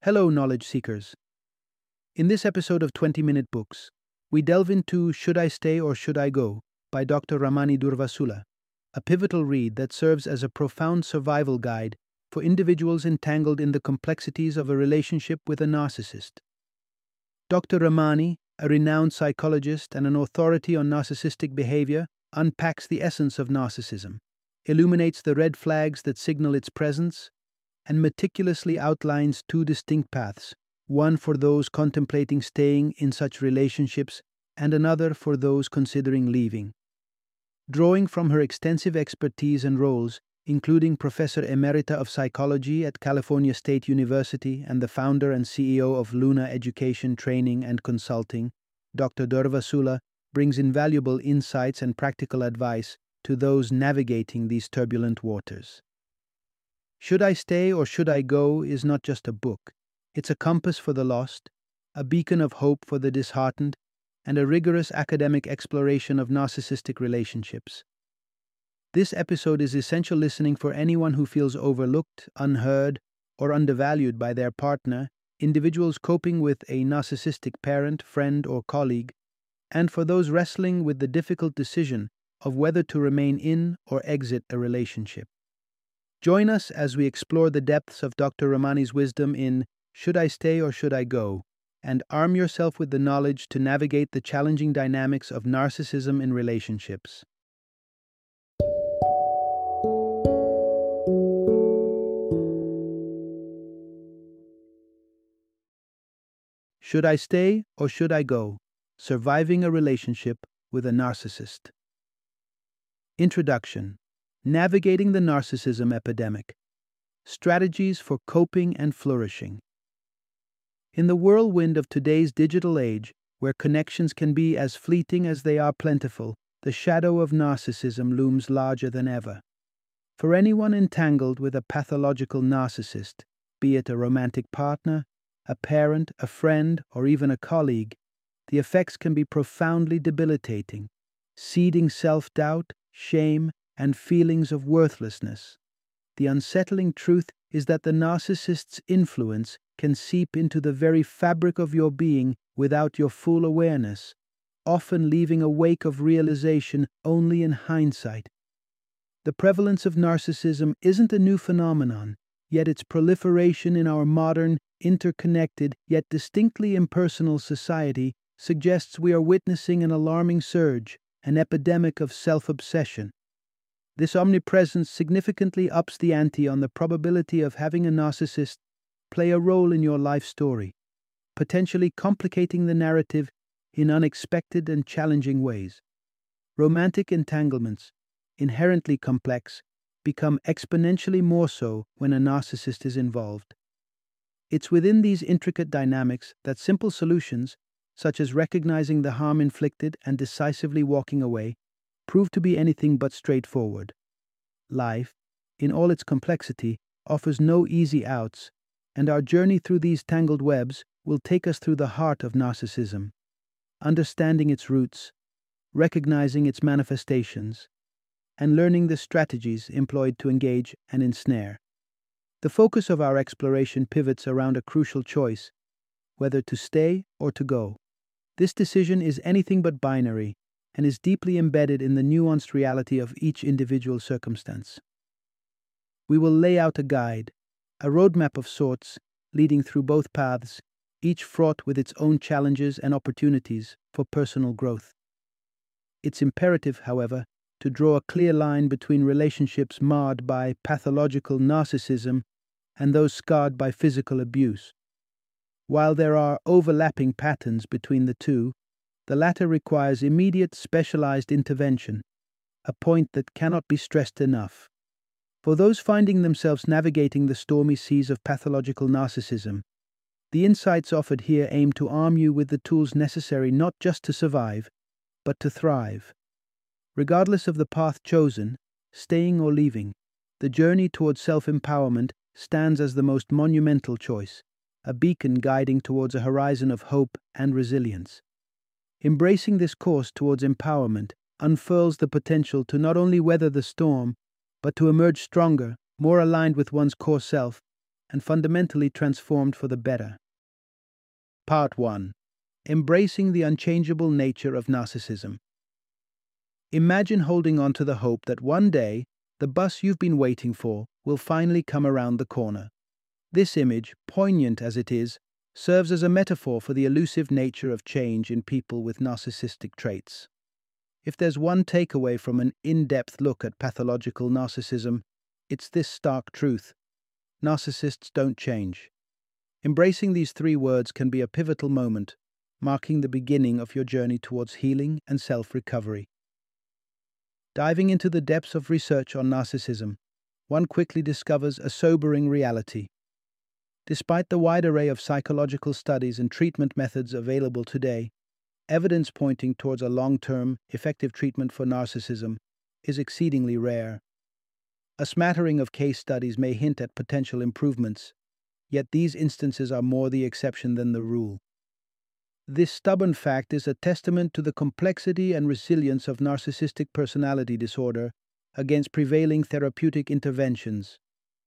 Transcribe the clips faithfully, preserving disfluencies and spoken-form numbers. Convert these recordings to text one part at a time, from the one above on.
Hello, knowledge seekers. In this episode of twenty minute Books, we delve into Should I Stay or Should I Go by Doctor Ramani Durvasula, a pivotal read that serves as a profound survival guide for individuals entangled in the complexities of a relationship with a narcissist. Doctor Ramani, a renowned psychologist and an authority on narcissistic behavior, unpacks the essence of narcissism, illuminates the red flags that signal its presence, and meticulously outlines two distinct paths, one for those contemplating staying in such relationships and another for those considering leaving. Drawing from her extensive expertise and roles, including Professor Emerita of Psychology at California State University and the founder and C E O of Luna Education Training and Consulting, Doctor Durvasula brings invaluable insights and practical advice to those navigating these turbulent waters. Should I Stay or Should I Go is not just a book. It's a compass for the lost, a beacon of hope for the disheartened, and a rigorous academic exploration of narcissistic relationships. This episode is essential listening for anyone who feels overlooked, unheard, or undervalued by their partner, individuals coping with a narcissistic parent, friend, or colleague, and for those wrestling with the difficult decision of whether to remain in or exit a relationship. Join us as we explore the depths of Doctor Ramani's wisdom in Should I Stay or Should I Go, and arm yourself with the knowledge to navigate the challenging dynamics of narcissism in relationships. Should I Stay or Should I Go? Surviving a Relationship with a Narcissist. Introduction. Navigating the Narcissism Epidemic. Strategies for Coping and Flourishing. In the whirlwind of today's digital age, where connections can be as fleeting as they are plentiful, the shadow of narcissism looms larger than ever. For anyone entangled with a pathological narcissist, be it a romantic partner, a parent, a friend, or even a colleague, the effects can be profoundly debilitating, seeding self-doubt, shame, and feelings of worthlessness. The unsettling truth is that the narcissist's influence can seep into the very fabric of your being without your full awareness, often leaving a wake of realization only in hindsight. The prevalence of narcissism isn't a new phenomenon, yet its proliferation in our modern, interconnected, yet distinctly impersonal society suggests we are witnessing an alarming surge, an epidemic of self-obsession. This omnipresence significantly ups the ante on the probability of having a narcissist play a role in your life story, potentially complicating the narrative in unexpected and challenging ways. Romantic entanglements, inherently complex, become exponentially more so when a narcissist is involved. It's within these intricate dynamics that simple solutions, such as recognizing the harm inflicted and decisively walking away, prove to be anything but straightforward. Life, in all its complexity, offers no easy outs, and our journey through these tangled webs will take us through the heart of narcissism, understanding its roots, recognizing its manifestations, and learning the strategies employed to engage and ensnare. The focus of our exploration pivots around a crucial choice, whether to stay or to go. This decision is anything but binary, and is deeply embedded in the nuanced reality of each individual circumstance. We will lay out a guide, a roadmap of sorts, leading through both paths, each fraught with its own challenges and opportunities for personal growth. It's imperative, however, to draw a clear line between relationships marred by pathological narcissism and those scarred by physical abuse. While there are overlapping patterns between the two, the latter requires immediate specialized intervention, a point that cannot be stressed enough. For those finding themselves navigating the stormy seas of pathological narcissism, the insights offered here aim to arm you with the tools necessary not just to survive, but to thrive. Regardless of the path chosen, staying or leaving, the journey towards self-empowerment stands as the most monumental choice, a beacon guiding towards a horizon of hope and resilience. Embracing this course towards empowerment unfurls the potential to not only weather the storm, but to emerge stronger, more aligned with one's core self, and fundamentally transformed for the better. Part one. Embracing the unchangeable nature of narcissism. Imagine holding on to the hope that one day, the bus you've been waiting for will finally come around the corner. This image, poignant as it is, serves as a metaphor for the elusive nature of change in people with narcissistic traits. If there's one takeaway from an in-depth look at pathological narcissism, it's this stark truth: narcissists don't change. Embracing these three words can be a pivotal moment, marking the beginning of your journey towards healing and self-recovery. Diving into the depths of research on narcissism, one quickly discovers a sobering reality. Despite the wide array of psychological studies and treatment methods available today, evidence pointing towards a long-term, effective treatment for narcissism is exceedingly rare. A smattering of case studies may hint at potential improvements, yet these instances are more the exception than the rule. This stubborn fact is a testament to the complexity and resilience of narcissistic personality disorder against prevailing therapeutic interventions.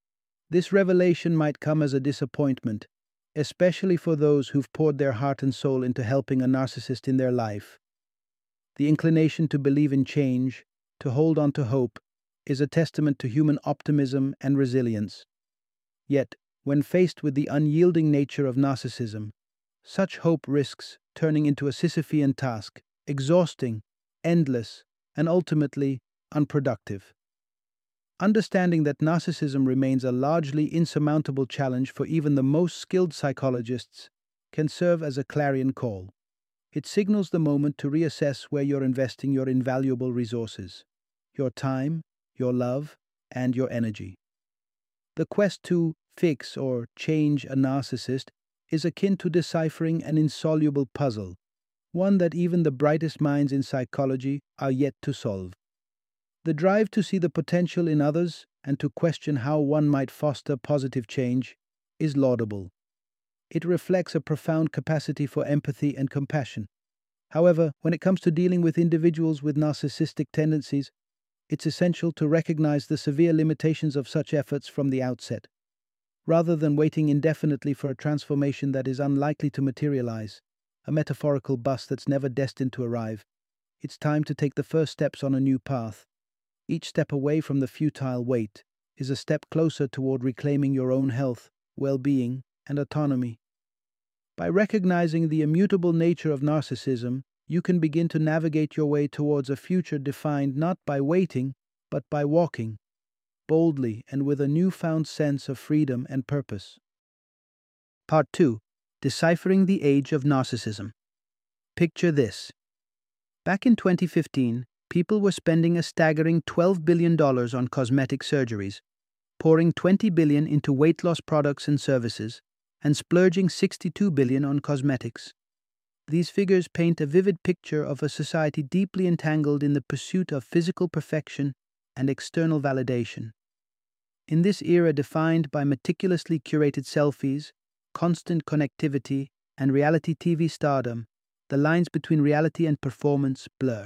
This revelation might come as a disappointment, especially for those who've poured their heart and soul into helping a narcissist in their life. The inclination to believe in change, to hold on to hope, is a testament to human optimism and resilience. Yet, when faced with the unyielding nature of narcissism, such hope risks turning into a Sisyphean task, exhausting, endless, and ultimately unproductive. Understanding that narcissism remains a largely insurmountable challenge for even the most skilled psychologists can serve as a clarion call. It signals the moment to reassess where you're investing your invaluable resources, your time, your love, and your energy. The quest to fix or change a narcissist is akin to deciphering an insoluble puzzle, one that even the brightest minds in psychology are yet to solve. The drive to see the potential in others and to question how one might foster positive change is laudable. It reflects a profound capacity for empathy and compassion. However, when it comes to dealing with individuals with narcissistic tendencies, it's essential to recognize the severe limitations of such efforts from the outset. Rather than waiting indefinitely for a transformation that is unlikely to materialize, a metaphorical bus that's never destined to arrive, it's time to take the first steps on a new path. Each step away from the futile wait is a step closer toward reclaiming your own health, well-being, and autonomy. By recognizing the immutable nature of narcissism, you can begin to navigate your way towards a future defined not by waiting, but by walking, boldly and with a newfound sense of freedom and purpose. Part two. Deciphering the Age of Narcissism. Picture this. Back in twenty fifteen, people were spending a staggering twelve billion dollars on cosmetic surgeries, pouring twenty billion dollars into weight loss products and services, and splurging sixty-two billion dollars on cosmetics. These figures paint a vivid picture of a society deeply entangled in the pursuit of physical perfection and external validation. In this era defined by meticulously curated selfies, constant connectivity, and reality T V stardom, the lines between reality and performance blur.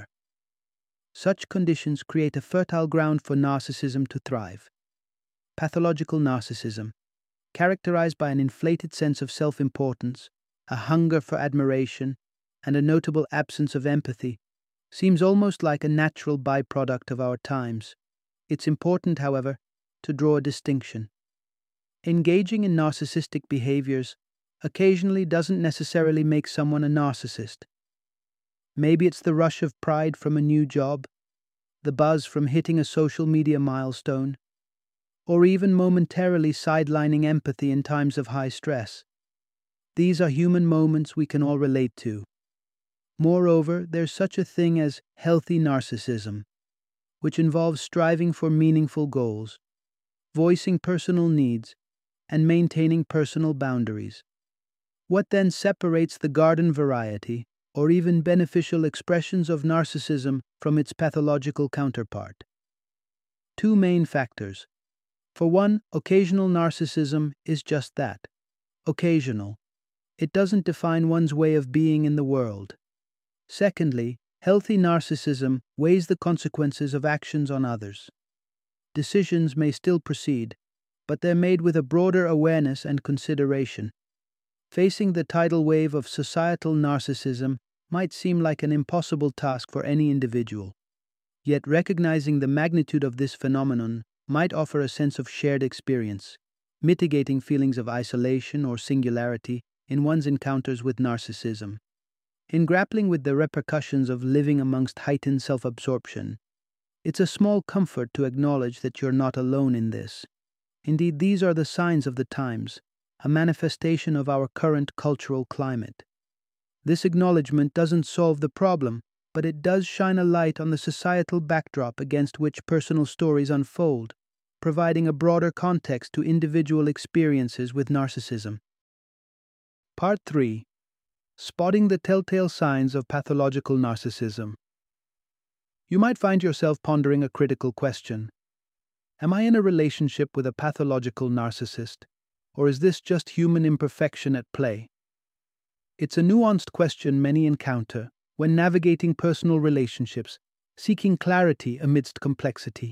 Such conditions create a fertile ground for narcissism to thrive. Pathological narcissism, characterized by an inflated sense of self-importance, a hunger for admiration, and a notable absence of empathy, seems almost like a natural byproduct of our times. It's important, however, to draw a distinction. Engaging in narcissistic behaviors occasionally doesn't necessarily make someone a narcissist. Maybe it's the rush of pride from a new job, the buzz from hitting a social media milestone, or even momentarily sidelining empathy in times of high stress. These are human moments we can all relate to. Moreover, there's such a thing as healthy narcissism, which involves striving for meaningful goals, voicing personal needs, and maintaining personal boundaries. What then separates the garden variety, or even beneficial expressions of narcissism from its pathological counterpart? Two main factors. For one, occasional narcissism is just that, occasional. It doesn't define one's way of being in the world. Secondly, healthy narcissism weighs the consequences of actions on others. Decisions may still proceed, but they're made with a broader awareness and consideration. Facing the tidal wave of societal narcissism might seem like an impossible task for any individual. Yet recognizing the magnitude of this phenomenon might offer a sense of shared experience, mitigating feelings of isolation or singularity in one's encounters with narcissism. In grappling with the repercussions of living amongst heightened self-absorption, it's a small comfort to acknowledge that you're not alone in this. Indeed, these are the signs of the times, a manifestation of our current cultural climate. This acknowledgement doesn't solve the problem, but it does shine a light on the societal backdrop against which personal stories unfold, providing a broader context to individual experiences with narcissism. Part three. Spotting the telltale signs of pathological narcissism. You might find yourself pondering a critical question. Am I in a relationship with a pathological narcissist, or is this just human imperfection at play? It's a nuanced question many encounter when navigating personal relationships, seeking clarity amidst complexity.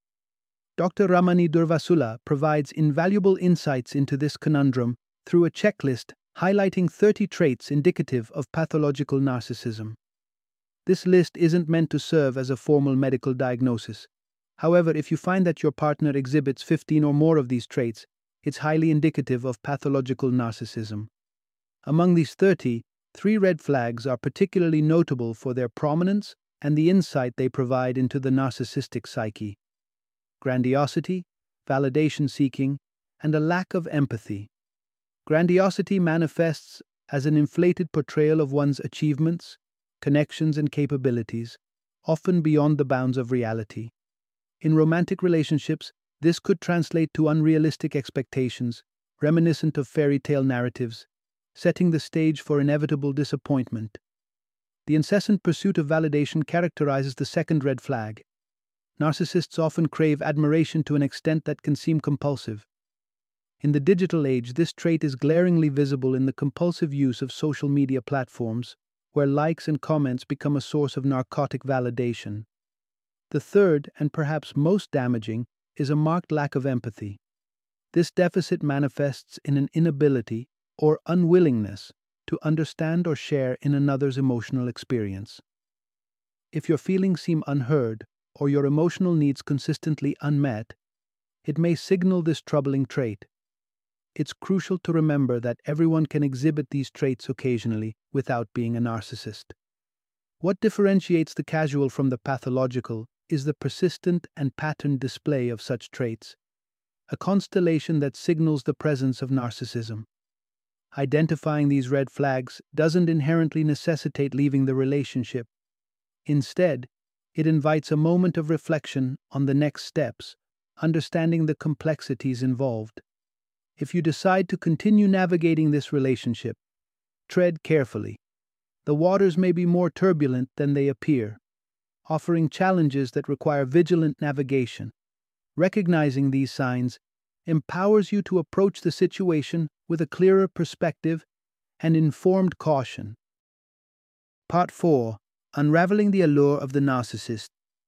Doctor Ramani Durvasula provides invaluable insights into this conundrum through a checklist highlighting thirty traits indicative of pathological narcissism. This list isn't meant to serve as a formal medical diagnosis. However, if you find that your partner exhibits fifteen or more of these traits, it's highly indicative of pathological narcissism. Among these thirty, three red flags are particularly notable for their prominence and the insight they provide into the narcissistic psyche: grandiosity, validation seeking, and a lack of empathy. Grandiosity manifests as an inflated portrayal of one's achievements, connections, and capabilities, often beyond the bounds of reality. In romantic relationships, this could translate to unrealistic expectations, reminiscent of fairy tale narratives, setting the stage for inevitable disappointment. The incessant pursuit of validation characterizes the second red flag. Narcissists often crave admiration to an extent that can seem compulsive. In the digital age, this trait is glaringly visible in the compulsive use of social media platforms, where likes and comments become a source of narcotic validation. The third, and perhaps most damaging, is a marked lack of empathy. This deficit manifests in an inability or unwillingness to understand or share in another's emotional experience. If your feelings seem unheard or your emotional needs consistently unmet, it may signal this troubling trait. It's crucial to remember that everyone can exhibit these traits occasionally without being a narcissist. What differentiates the casual from the pathological is the persistent and patterned display of such traits, a constellation that signals the presence of narcissism. Identifying these red flags doesn't inherently necessitate leaving the relationship. Instead, it invites a moment of reflection on the next steps, understanding the complexities involved. If you decide to continue navigating this relationship, tread carefully. The waters may be more turbulent than they appear, offering challenges that require vigilant navigation. Recognizing these signs empowers you to approach the situation with a clearer perspective and informed caution. Part four. Unraveling the allure of the narcissist.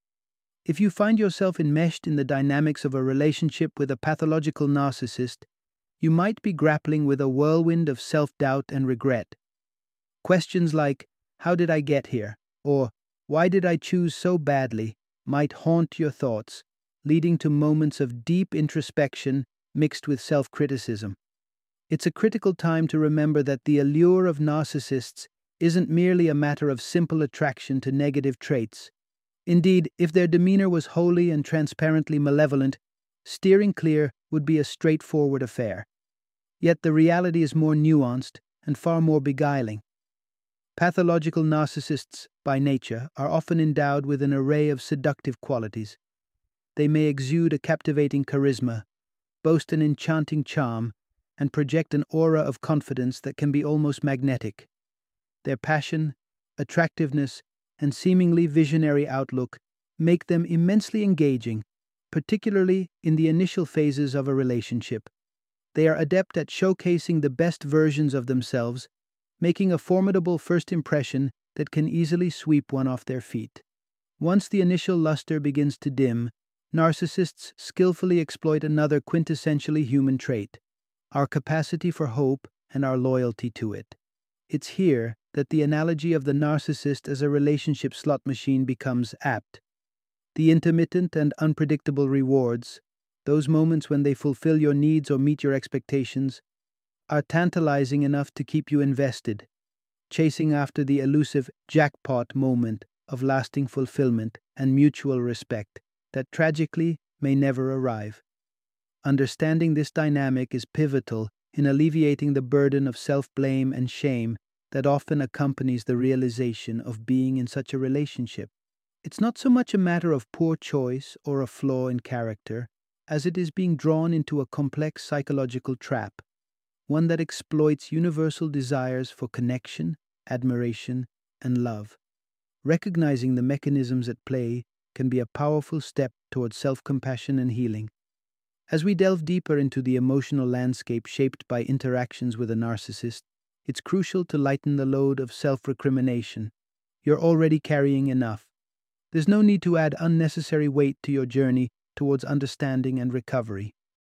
If you find yourself enmeshed in the dynamics of a relationship with a pathological narcissist, you might be grappling with a whirlwind of self-doubt and regret. Questions like, "How did I get here?" or "Why did I choose so badly?" might haunt your thoughts, leading to moments of deep introspection mixed with self-criticism. It's a critical time to remember that the allure of narcissists isn't merely a matter of simple attraction to negative traits. Indeed, if their demeanor was wholly and transparently malevolent, steering clear would be a straightforward affair. Yet the reality is more nuanced and far more beguiling. Pathological narcissists, by nature, are often endowed with an array of seductive qualities. They may exude a captivating charisma, boast an enchanting charm, and project an aura of confidence that can be almost magnetic. Their passion, attractiveness, and seemingly visionary outlook make them immensely engaging, particularly in the initial phases of a relationship. They are adept at showcasing the best versions of themselves, making a formidable first impression that can easily sweep one off their feet. Once the initial luster begins to dim, Narcissists skillfully exploit another quintessentially human trait: our capacity for hope and our loyalty to it. It's here that the analogy of the narcissist as a relationship slot machine becomes apt. The intermittent and unpredictable rewards, those moments when they fulfill your needs or meet your expectations, are tantalizing enough to keep you invested, chasing after the elusive jackpot moment of lasting fulfillment and mutual respect that tragically may never arrive. Understanding this dynamic is pivotal in alleviating the burden of self-blame and shame that often accompanies the realization of being in such a relationship. It's not so much a matter of poor choice or a flaw in character, as it is being drawn into a complex psychological trap, one that exploits universal desires for connection, admiration, and love. Recognizing the mechanisms at play can be a powerful step towards self-compassion and healing. As we delve deeper into the emotional landscape shaped by interactions with a narcissist, it's crucial to lighten the load of self-recrimination. You're already carrying enough. There's no need to add unnecessary weight to your journey towards understanding and recovery.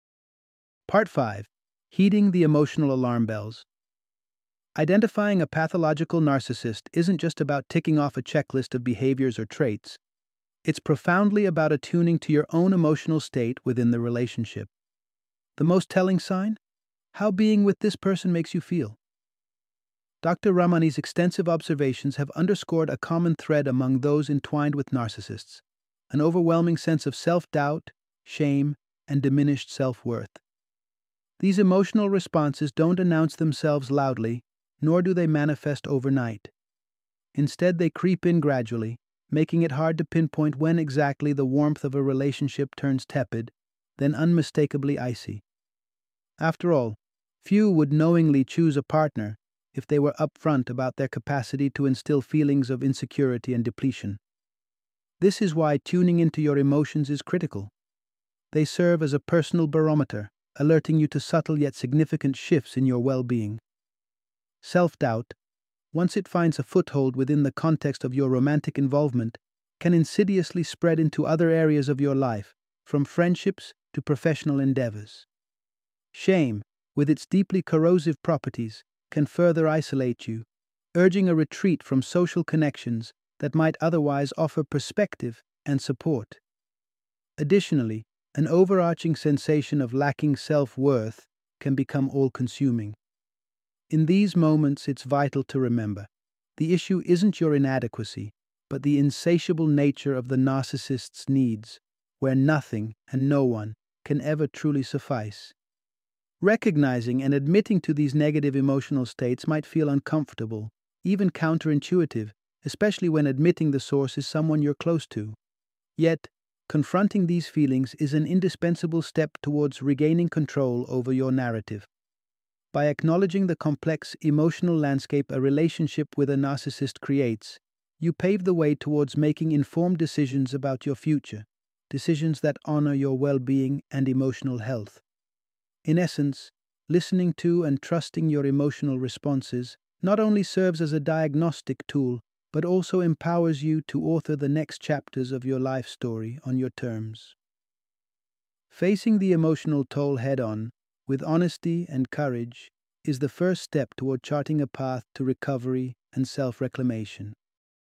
Part five. Heeding the emotional alarm bells. Identifying a pathological narcissist isn't just about ticking off a checklist of behaviors or traits. It's profoundly about attuning to your own emotional state within the relationship. The most telling sign? How being with this person makes you feel. Doctor Ramani's extensive observations have underscored a common thread among those entwined with narcissists: an overwhelming sense of self-doubt, shame, and diminished self-worth. These emotional responses don't announce themselves loudly, nor do they manifest overnight. Instead, they creep in gradually, making it hard to pinpoint when exactly the warmth of a relationship turns tepid, then unmistakably icy. After all, few would knowingly choose a partner if they were upfront about their capacity to instill feelings of insecurity and depletion. This is why tuning into your emotions is critical. They serve as a personal barometer, alerting you to subtle yet significant shifts in your well-being. Self-doubt, once it finds a foothold within the context of your romantic involvement, can insidiously spread into other areas of your life, from friendships to professional endeavors. Shame, with its deeply corrosive properties, can further isolate you, urging a retreat from social connections that might otherwise offer perspective and support. Additionally, an overarching sensation of lacking self-worth can become all-consuming. In these moments, it's vital to remember, the issue isn't your inadequacy, but the insatiable nature of the narcissist's needs, where nothing and no one can ever truly suffice. Recognizing and admitting to these negative emotional states might feel uncomfortable, even counterintuitive, especially when admitting the source is someone you're close to. Yet, confronting these feelings is an indispensable step towards regaining control over your narrative. By acknowledging the complex emotional landscape a relationship with a narcissist creates, you pave the way towards making informed decisions about your future, decisions that honor your well-being and emotional health. In essence, listening to and trusting your emotional responses not only serves as a diagnostic tool, but also empowers you to author the next chapters of your life story on your terms. Facing the emotional toll head-on, with honesty and courage, is the first step toward charting a path to recovery and self-reclamation.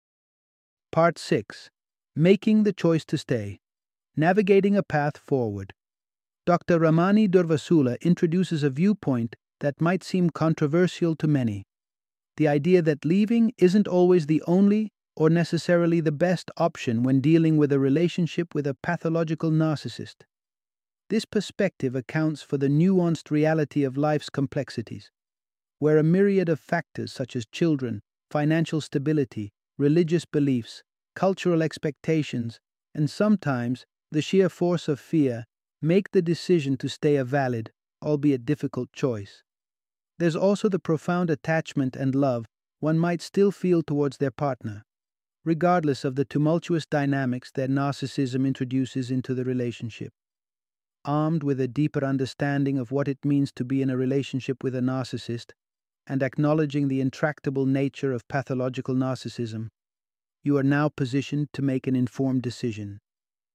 Part six. Making the choice to stay. Navigating a path forward. Doctor Ramani Durvasula introduces a viewpoint that might seem controversial to many: the idea that leaving isn't always the only or necessarily the best option when dealing with a relationship with a pathological narcissist. This perspective accounts for the nuanced reality of life's complexities, where a myriad of factors such as children, financial stability, religious beliefs, cultural expectations, and sometimes the sheer force of fear make the decision to stay a valid, albeit difficult choice. There's also the profound attachment and love one might still feel towards their partner, regardless of the tumultuous dynamics their narcissism introduces into the relationship. Armed with a deeper understanding of what it means to be in a relationship with a narcissist, and acknowledging the intractable nature of pathological narcissism, you are now positioned to make an informed decision.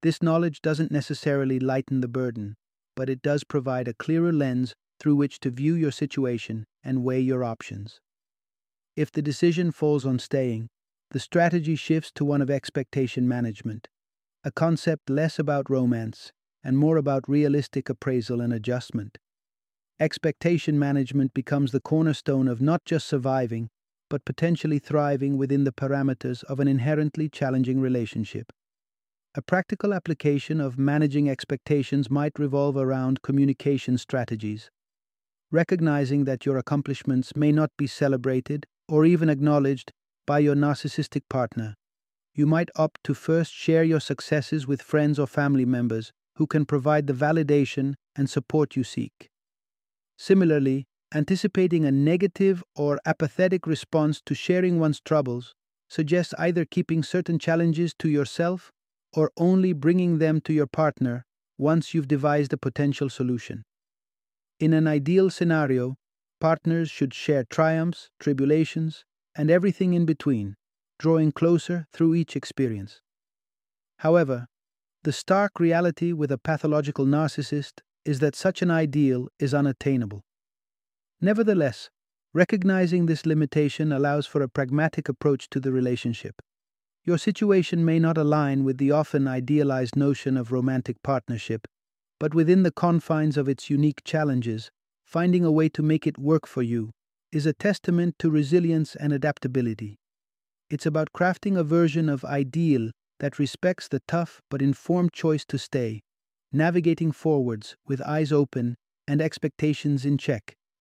This knowledge doesn't necessarily lighten the burden, but it does provide a clearer lens through which to view your situation and weigh your options. If the decision falls on staying, the strategy shifts to one of expectation management, a concept less about romance and more about realistic appraisal and adjustment. Expectation management becomes the cornerstone of not just surviving, but potentially thriving within the parameters of an inherently challenging relationship. A practical application of managing expectations might revolve around communication strategies. Recognizing that your accomplishments may not be celebrated or even acknowledged by your narcissistic partner, you might opt to first share your successes with friends or family members who can provide the validation and support you seek. Similarly, anticipating a negative or apathetic response to sharing one's troubles suggests either keeping certain challenges to yourself or only bringing them to your partner once you've devised a potential solution. In an ideal scenario, partners should share triumphs, tribulations, and everything in between, drawing closer through each experience. However, the stark reality with a pathological narcissist is that such an ideal is unattainable. Nevertheless, recognizing this limitation allows for a pragmatic approach to the relationship. Your situation may not align with the often idealized notion of romantic partnership, but within the confines of its unique challenges, finding a way to make it work for you is a testament to resilience and adaptability. It's about crafting a version of ideal that respects the tough but informed choice to stay, navigating forwards with eyes open and expectations in check.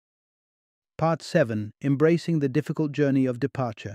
Part seven. Embracing the difficult journey of departure.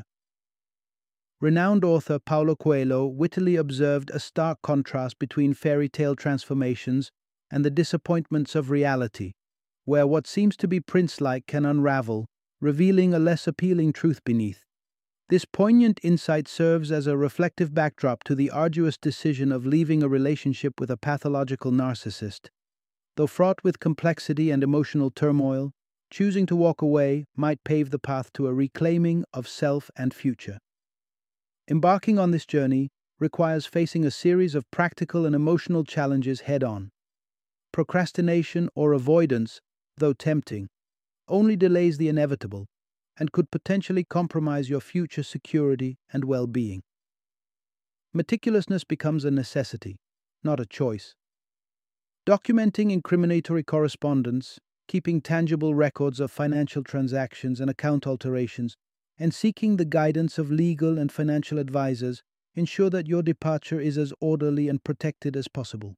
Renowned author Paulo Coelho wittily observed a stark contrast between fairy tale transformations and the disappointments of reality, where what seems to be prince-like can unravel, revealing a less appealing truth beneath. This poignant insight serves as a reflective backdrop to the arduous decision of leaving a relationship with a pathological narcissist. Though fraught with complexity and emotional turmoil, choosing to walk away might pave the path to a reclaiming of self and future. Embarking on this journey requires facing a series of practical and emotional challenges head-on. Procrastination or avoidance, though tempting, only delays the inevitable and could potentially compromise your future security and well-being. Meticulousness becomes a necessity, not a choice. Documenting incriminatory correspondence, keeping tangible records of financial transactions and account alterations, and seeking the guidance of legal and financial advisors ensure that your departure is as orderly and protected as possible.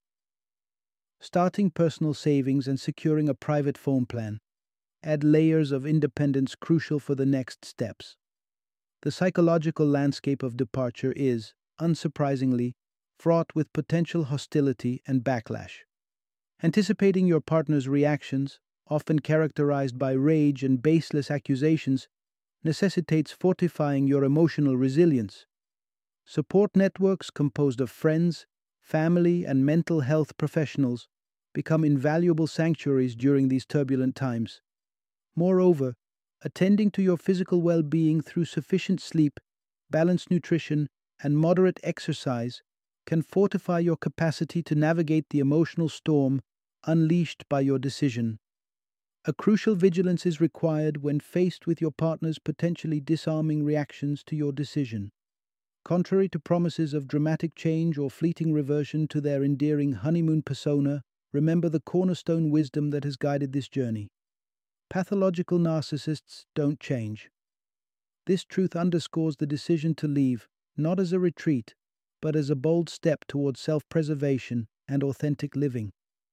Starting personal savings and securing a private phone plan add layers of independence crucial for the next steps. The psychological landscape of departure is, unsurprisingly, fraught with potential hostility and backlash. Anticipating your partner's reactions, often characterized by rage and baseless accusations, necessitates fortifying your emotional resilience. Support networks composed of friends, family, and mental health professionals become invaluable sanctuaries during these turbulent times. Moreover, attending to your physical well-being through sufficient sleep, balanced nutrition, and moderate exercise can fortify your capacity to navigate the emotional storm unleashed by your decision. A crucial vigilance is required when faced with your partner's potentially disarming reactions to your decision. Contrary to promises of dramatic change or fleeting reversion to their endearing honeymoon persona, remember the cornerstone wisdom that has guided this journey. Pathological narcissists don't change. This truth underscores the decision to leave, not as a retreat, but as a bold step towards self-preservation and authentic living.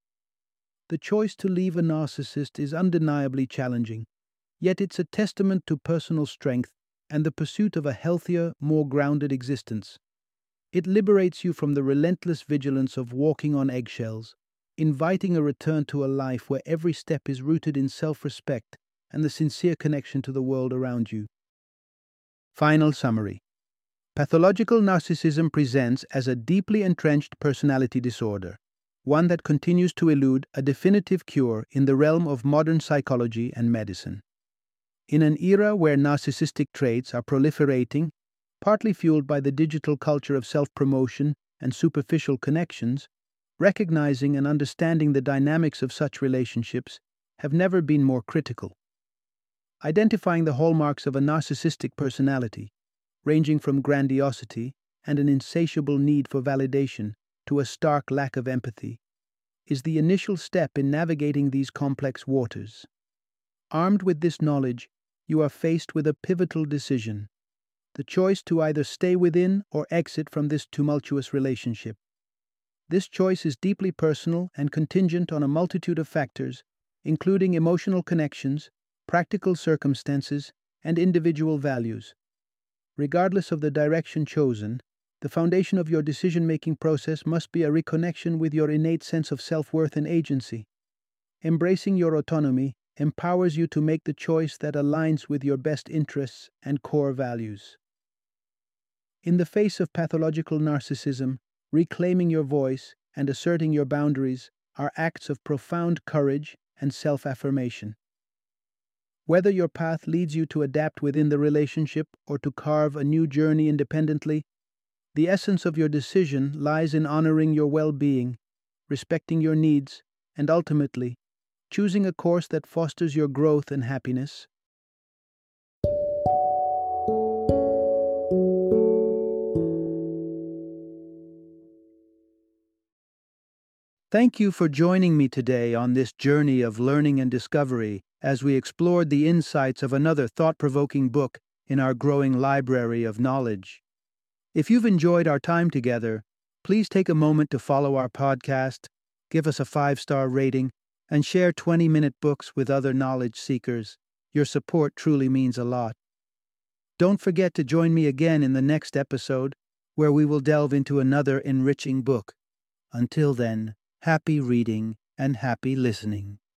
The choice to leave a narcissist is undeniably challenging, yet it's a testament to personal strength and the pursuit of a healthier, more grounded existence. It liberates you from the relentless vigilance of walking on eggshells, inviting a return to a life where every step is rooted in self-respect and the sincere connection to the world around you. Final summary. Pathological narcissism presents as a deeply entrenched personality disorder, one that continues to elude a definitive cure in the realm of modern psychology and medicine. In an era where narcissistic traits are proliferating, partly fueled by the digital culture of self-promotion and superficial connections, recognizing and understanding the dynamics of such relationships have never been more critical. Identifying the hallmarks of a narcissistic personality, ranging from grandiosity and an insatiable need for validation to a stark lack of empathy, is the initial step in navigating these complex waters. Armed with this knowledge, you are faced with a pivotal decision: the choice to either stay within or exit from this tumultuous relationship. This choice is deeply personal and contingent on a multitude of factors, including emotional connections, practical circumstances, and individual values. Regardless of the direction chosen, the foundation of your decision-making process must be a reconnection with your innate sense of self-worth and agency. Embracing your autonomy empowers you to make the choice that aligns with your best interests and core values. In the face of pathological narcissism, reclaiming your voice and asserting your boundaries are acts of profound courage and self-affirmation. Whether your path leads you to adapt within the relationship or to carve a new journey independently, the essence of your decision lies in honoring your well-being, respecting your needs, and ultimately, choosing a course that fosters your growth and happiness. Thank you for joining me today on this journey of learning and discovery as we explored the insights of another thought-provoking book in our growing library of knowledge. If you've enjoyed our time together, please take a moment to follow our podcast, give us a five-star rating, and share twenty-minute books with other knowledge seekers. Your support truly means a lot. Don't forget to join me again in the next episode, where we will delve into another enriching book. Until then, happy reading and happy listening.